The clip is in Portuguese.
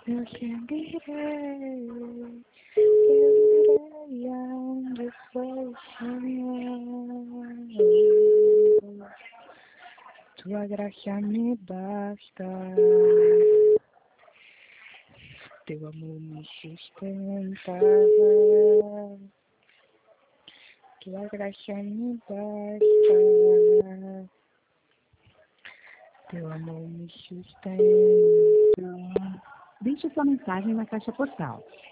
Eu seguirei, eu irei aonde for chamar. Tua graça me basta, teu amor me sustenta. Tua graça me basta, teu amor me sustenta. Deixe sua mensagem na caixa postal